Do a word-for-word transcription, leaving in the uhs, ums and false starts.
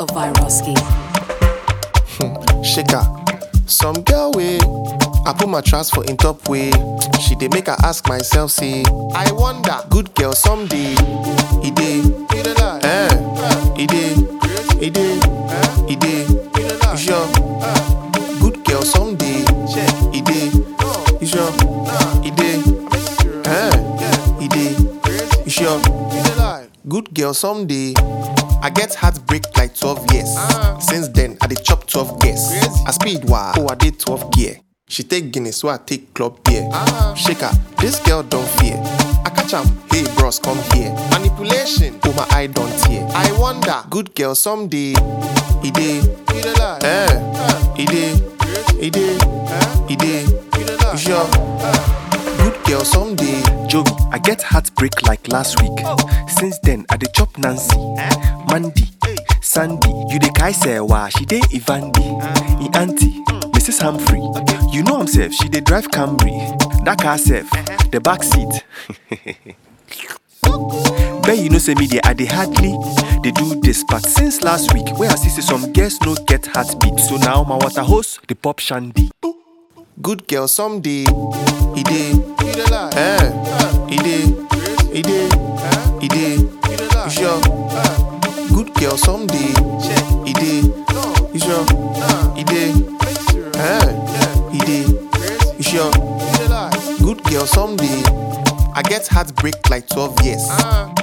Viroski. Shaker, some girl way. I put my trust for in top way. She dey make her ask myself, say, I wonder, good girl someday. He dey, eh? He dey, he dey, he dey. You sure? Good girl someday. He dey, you sure? He dey, eh? He dey, you sure? Good girl someday. I get heartbreak like twelve years. Since then, I dey chop twelve years. I speed wa, oh I did twelve gear. She take Guinness, so I take club beer. Shaker, this girl don't fear. I catch am, hey bros, come here. Manipulation, oh my eye don't tear. I wonder, good girl someday. He dey, eh? He dey, he dey, he dey. You sure? Good girl someday. Joey, I get heartbreak like last week. Since then, I dey chop Nancy, Mandy, Sandy. You dey kai sewa, she dey Ivandi, e auntie, Missus Humphrey. You know himself, she dey drive Camry. That car self, the back seat. Bet you know say me dey I dey hardly they do this, but since last week, where I see say some girls no get heartbeat, so now my water hose the pop shandy. Good girl someday. He dey, eh? He dey, he dey, he dey. You sure? Good girl someday. He dey, you sure? He dey, eh? He dey, you sure? Good girl someday. I get heartbreak like twelve years.